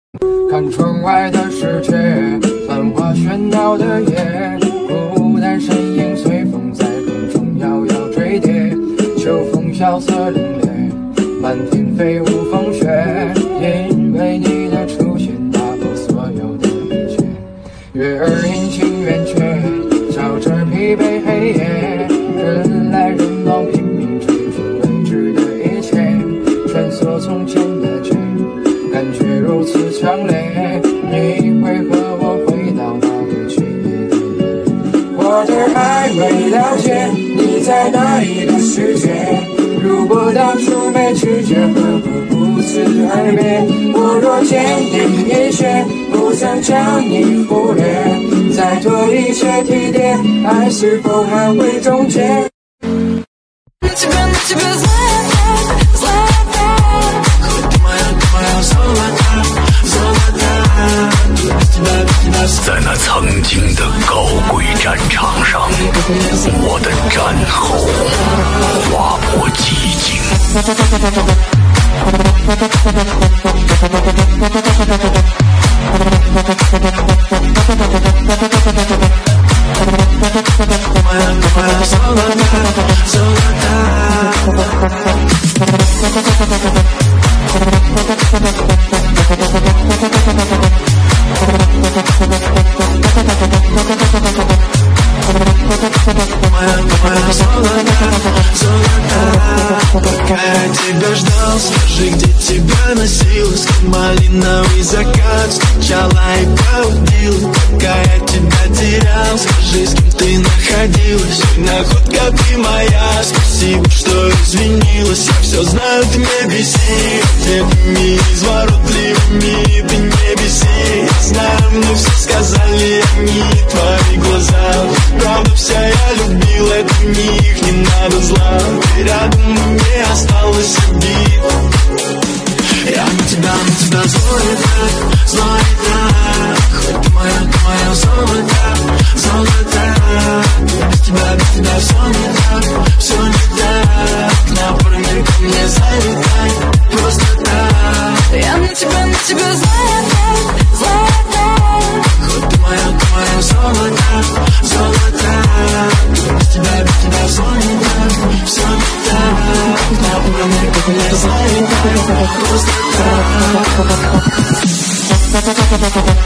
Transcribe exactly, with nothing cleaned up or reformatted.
看窗外的世界，繁华喧闹的夜，孤单身影随风在空中摇摇坠跌，秋风萧瑟凛冽，满天飞舞风雪，因为你的出现打破所有的一切，月儿阴晴圆缺，照着疲惫黑夜，人来人往拼命追逐未知的一切，穿梭从前的街，感觉如此强烈，你会和我回到那个去夜的夜，我这还未了解你在哪一个世界，如果当初没拒绝，何不不辞而别？我若坚定一些，不曾将你忽略，再多一切体贴，爱是否还会终结？ 在那曾经的高贵战场上，我的战吼划破寂静。 Пока я тебя ждал, скажи, где тебя носилось, как малиновый закат встречала и пробудил. Пока я тебя терял, скажи, с кем ты находилась, находка ты моя, спасибо, что извинилась. Я все знаю, ты меня беси, ответами изворотливыми ты не беси. Я знаю, мне все сказали они, твои глаза, правда вся я любил, это в них не надо зла. Ты рядом, мне осталось обид. Я на тебя, на тебя злой так, злой так. Хоть ты моя, ты моя золотая, золотая. Без тебя, без тебя все не так, все не так. Напрямик ко мне залетай, просто так. Я на тебя, на тебя злая так, злая так. Хоть ты моя, ты моя золотая, золотая. Без тебя, без тебя все не так, все не так. Напрямик ко мне залетай, просто так.